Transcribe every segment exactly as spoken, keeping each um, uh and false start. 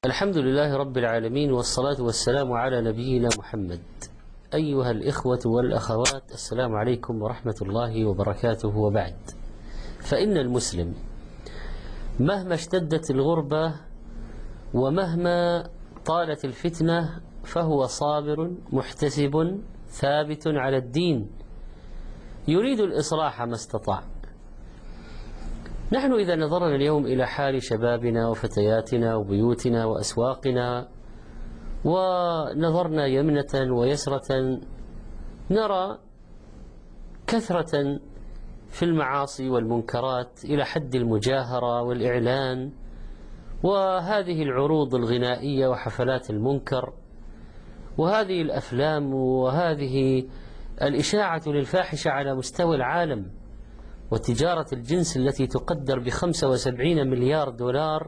الحمد لله رب العالمين، والصلاة والسلام على نبينا محمد. أيها الإخوة والأخوات، السلام عليكم ورحمة الله وبركاته. وبعد، فإن المسلم مهما اشتدت الغربة ومهما طالت الفتنة فهو صابر محتسب ثابت على الدين، يريد الإصلاح ما استطاع. نحن إذا نظرنا اليوم إلى حال شبابنا وفتياتنا وبيوتنا وأسواقنا، ونظرنا يمنة ويسرة، نرى كثرة في المعاصي والمنكرات إلى حد المجاهرة والإعلان، وهذه العروض الغنائية وحفلات المنكر، وهذه الأفلام، وهذه الإشاعة للفاحشة على مستوى العالم، وتجارة الجنس التي تقدر بخمسة وسبعين مليار دولار،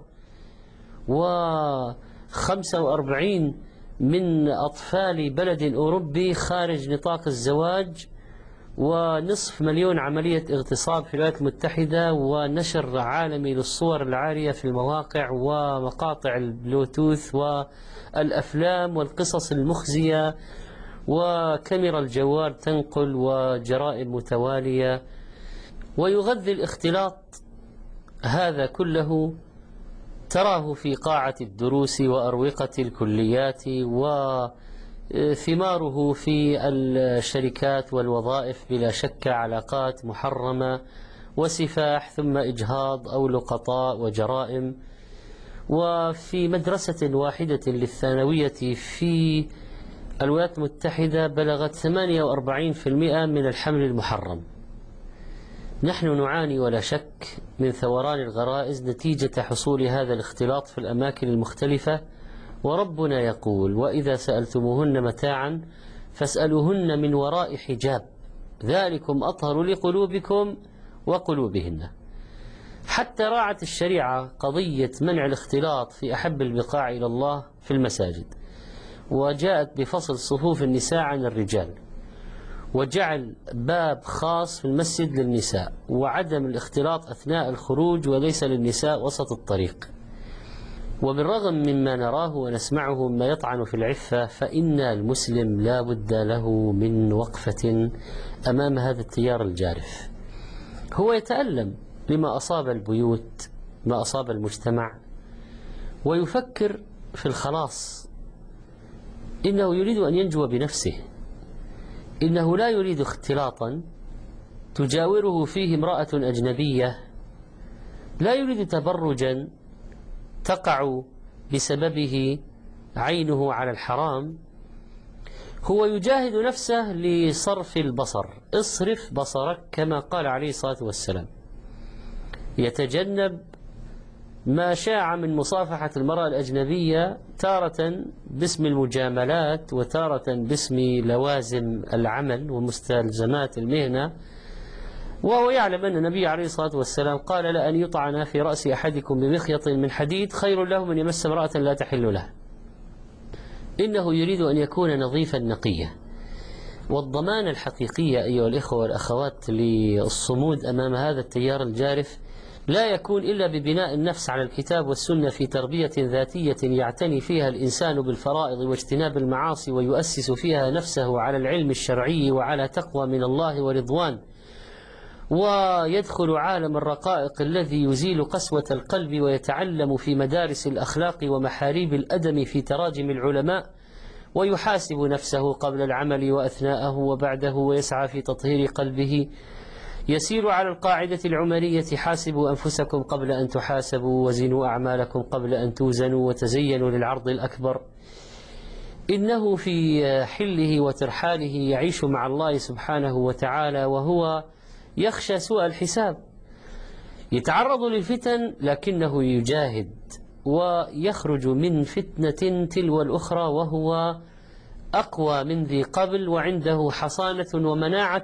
وخمسة وأربعين من أطفال بلد أوروبي خارج نطاق الزواج، ونصف مليون عملية اغتصاب في الولايات المتحدة، ونشر عالمي للصور العارية في المواقع ومقاطع البلوتوث والأفلام والقصص المخزية، وكاميرا الجوال تنقل، وجرائم متوالية. ويغذي الاختلاط هذا كله تراه في قاعة الدروس وأروقة الكليات، وثماره في الشركات والوظائف، بلا شك علاقات محرمة وسفاح ثم إجهاض أو لقطاء وجرائم. وفي مدرسة واحدة للثانوية في الولايات المتحدة بلغت ثمانية وأربعين بالمئة من الحمل المحرم. نحن نعاني ولا شك من ثوران الغرائز نتيجة حصول هذا الاختلاط في الأماكن المختلفة، وربنا يقول: وإذا سألتموهن متاعا فاسألوهن من وراء حجاب ذلكم أطهر لقلوبكم وقلوبهن. حتى راعت الشريعة قضية منع الاختلاط في أحب البقاع إلى الله في المساجد، وجاءت بفصل صفوف النساء عن الرجال، وجعل باب خاص في المسجد للنساء، وعدم الاختلاط أثناء الخروج وليس للنساء وسط الطريق. وبالرغم مما نراه ونسمعه مما يطعن في العفة، فإن المسلم لا بد له من وقفة أمام هذا التيار الجارف. هو يتألم لما أصاب البيوت، ما أصاب المجتمع، ويفكر في الخلاص. إنه يريد أن ينجو بنفسه، إنه لا يريد اختلاطا تجاوره فيه امرأة أجنبية، لا يريد تبرجا تقع بسببه عينه على الحرام. هو يجاهد نفسه لصرف البصر، اصرف بصرك كما قال عليه الصلاة والسلام. يتجنب ما شاع من مصافحة المرأة الأجنبية، تارة باسم المجاملات وتارة باسم لوازم العمل ومستلزمات المهنة، وهو يعلم أن النبي عليه الصلاة والسلام قال: لأن يطعن في رأس أحدكم بمخيط من حديد خير له من يمس امرأة لا تحل له. إنه يريد أن يكون نظيفا نقيا. والضمان الحقيقي أيها الإخوة والأخوات للصمود أمام هذا التيار الجارف لا يكون إلا ببناء النفس على الكتاب والسنة، في تربية ذاتية يعتني فيها الإنسان بالفرائض واجتناب المعاصي، ويؤسس فيها نفسه على العلم الشرعي وعلى تقوى من الله ورضوان، ويدخل عالم الرقائق الذي يزيل قسوة القلب، ويتعلم في مدارس الأخلاق ومحاريب الأدب في تراجم العلماء، ويحاسب نفسه قبل العمل وأثناءه وبعده، ويسعى في تطهير قلبه. يسير على القاعدة العمرية: حاسبوا أنفسكم قبل أن تحاسبوا، وزنوا أعمالكم قبل أن توزنوا، وتزينوا للعرض الأكبر. إنه في حله وترحاله يعيش مع الله سبحانه وتعالى، وهو يخشى سوء الحساب. يتعرض للفتن لكنه يجاهد، ويخرج من فتنة تلو الأخرى وهو أقوى من ذي قبل، وعنده حصانة ومناعة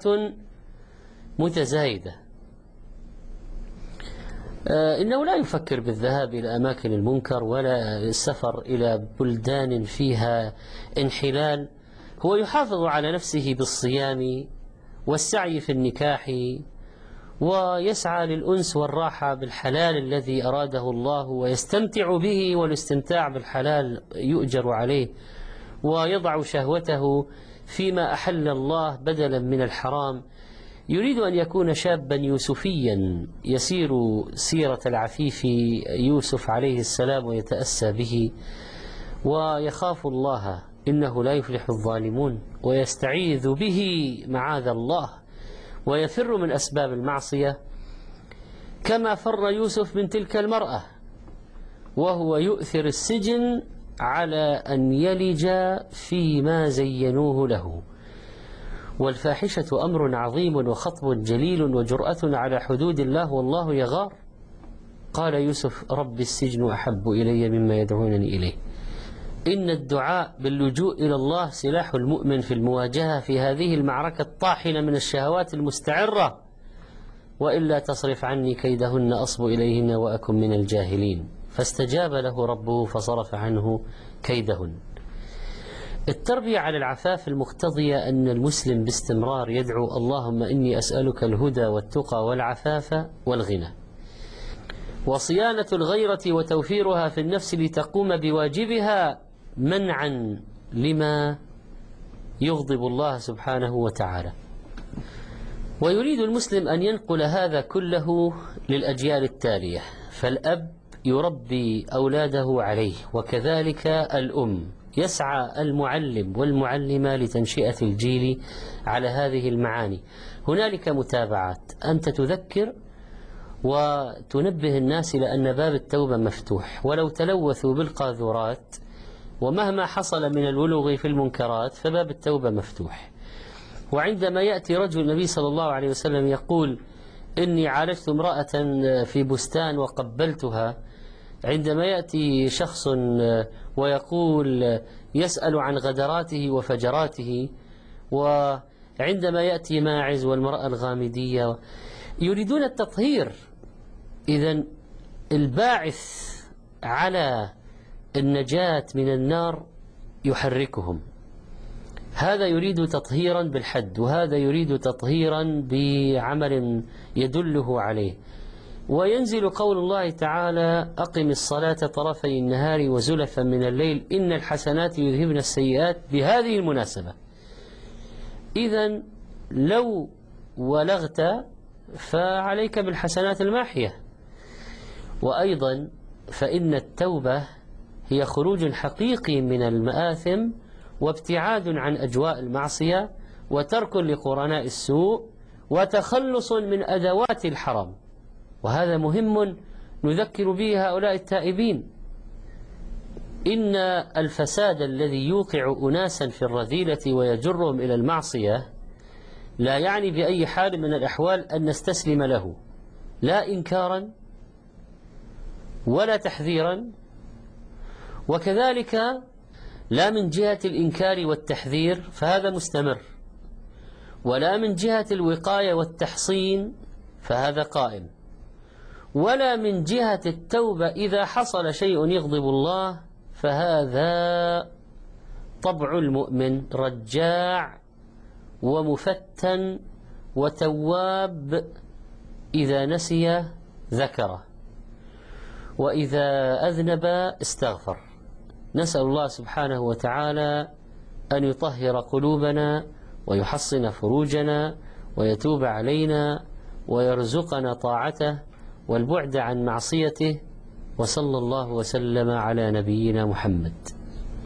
متزايدة. آه إنه لا يفكر بالذهاب إلى أماكن المنكر ولا السفر إلى بلدان فيها انحلال. هو يحافظ على نفسه بالصيام والسعي في النكاح ويسعى للأنس والراحة بالحلال الذي أراده الله ويستمتع به، والاستمتاع بالحلال يؤجر عليه، ويضع شهوته فيما أحل الله بدلا من الحرام. يريد أن يكون شابا يوسفيا يسير سيرة العفيف يوسف عليه السلام ويتأسى به، ويخاف الله إنه لا يفلح الظالمون، ويستعيذ به معاذ الله، ويفر من أسباب المعصية كما فر يوسف من تلك المرأة، وهو يؤثر السجن على أن يلج فيما زينوه له. والفاحشة أمر عظيم وخطب جليل وجرأة على حدود الله والله يغار. قال يوسف: رب السجن أحب إلي مما يدعونني إليه. إن الدعاء باللجوء إلى الله سلاح المؤمن في المواجهة في هذه المعركة الطاحنة من الشهوات المستعرة، وإلا تصرف عني كيدهن أصب إليهن وأكن من الجاهلين. فاستجاب له ربه فصرف عنه كيدهن. التربية على العفاف المقتضية أن المسلم باستمرار يدعو: اللهم إني أسألك الهدى والتقى والعفاف والغنى. وصيانة الغيرة وتوفيرها في النفس لتقوم بواجبها منعا لما يغضب الله سبحانه وتعالى. ويريد المسلم أن ينقل هذا كله للأجيال التالية، فالأب يربي أولاده عليه، وكذلك الأم. يسعى المعلم والمعلمة لتنشئة الجيل على هذه المعاني. هنالك متابعات، أنت تذكر وتنبه الناس إلى أن باب التوبة مفتوح، ولو تلوثوا بالقاذورات ومهما حصل من الولوغ في المنكرات فباب التوبة مفتوح. وعندما يأتي رجل النبي صلى الله عليه وسلم يقول: إني عالجت امرأة في بستان وقبلتها، عندما يأتي شخص ويقول يسأل عن غدراته وفجراته، وعندما يأتي ماعز والمرأة الغامدية، يريدون التطهير. إذن الباعث على النجاة من النار يحركهم. هذا يريد تطهيرا بالحد، وهذا يريد تطهيرا بعمل يدله عليه. وينزل قول الله تعالى: أقم الصلاة طرفي النهار وزلفا من الليل إن الحسنات يذهبن السيئات، بهذه المناسبة. إذن لو ولغت فعليك بالحسنات الماحية. وأيضا فإن التوبة هي خروج حقيقي من المآثم، وابتعاد عن أجواء المعصية، وترك لقرناء السوء، وتخلص من أدوات الحرام. وهذا مهم نذكر به هؤلاء التائبين. إن الفساد الذي يوقع أناسا في الرذيلة ويجرهم إلى المعصية لا يعني بأي حال من الأحوال أن نستسلم له، لا إنكارا ولا تحذيرا، وكذلك لا من جهة الإنكار والتحذير فهذا مستمر، ولا من جهة الوقاية والتحصين فهذا قائم، ولا من جهة التوبة إذا حصل شيء يغضب الله فهذا طبع المؤمن رجاع ومفتن وتواب. إذا نسي ذكره، وإذا أذنب استغفر. نسأل الله سبحانه وتعالى أن يطهر قلوبنا ويحصن فروجنا ويتوب علينا ويرزقنا طاعته والبعد عن معصيته، وصلى الله وسلم على نبينا محمد.